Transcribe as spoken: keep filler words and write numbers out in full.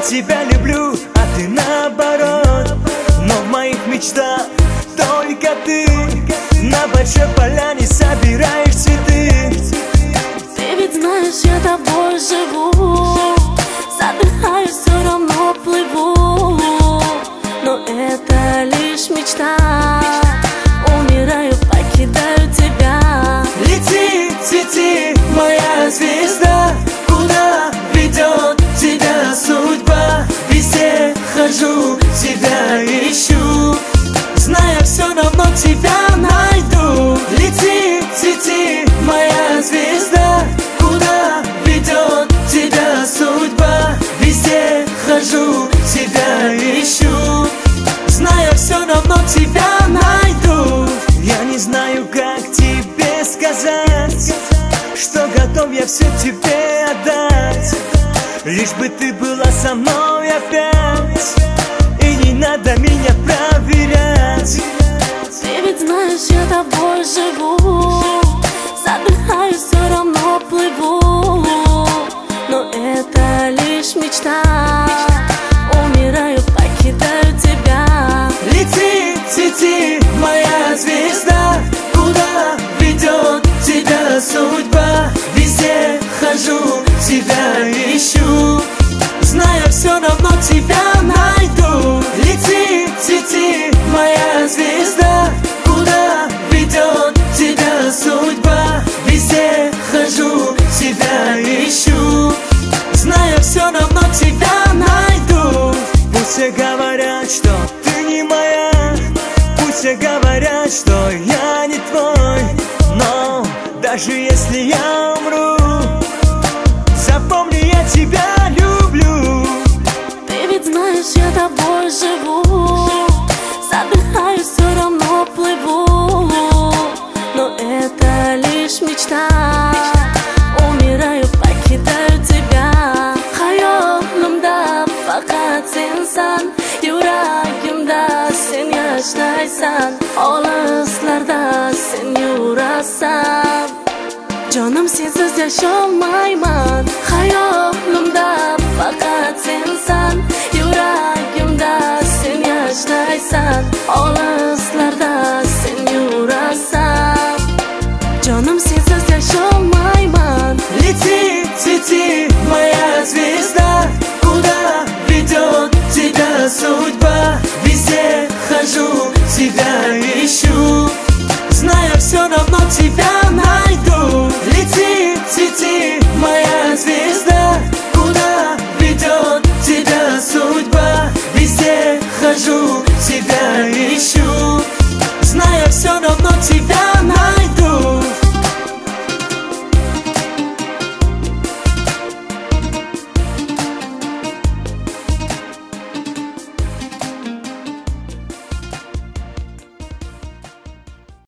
тебя люблю, а ты наоборот. Но в моих мечтах только ты. На большой поляне собираешь цветы. Ты ведь знаешь, я тобой живу. Задыхаюсь, все равно плыву. Но это лишь мечта. Умираю, покидаю тебя. Лети, цвети, моя звезда. Куда ведет тебя судьба? Везде хожу, тебя ищу. Зная, все равно тебя найду. Лети, цвети, моя звезда. Куда ведет тебя судьба? Везде хожу, тебя ищу. Зная, все равно тебя найду. Я не знаю, как тебе сказать, что готов я все тебе отдать. Лишь бы ты была со мной опять, и не надо меня проверять. Ты ведь знаешь, я тобой живу. Задыхаюсь, все равно плыву. Но это лишь мечта. Умираю, покидаю тебя. Лети, цвети, моя звезда. Куда ведет тебя судьба? Везде хожу, тебя ищу. Зная, все равно тебя найду. Лети, цвети, моя звезда. Куда ведет тебя судьба? Везде хожу, тебя ищу. Зная, все равно тебя найду. Пусть все говорят, что ты не моя. Пусть все говорят, что я не твой. Но даже если я умру, запомни, я тебя люблю. Ты ведь знаешь, я тобой живу. Задыхаюсь, все равно плыву. Но это лишь мечта. Умираю, покидаю тебя. Hayolimda faqat sensan. Yuragimda sen yashaysan. Olislarda sen yurasan. Jonim sensiz yasholmayman. Hayolimda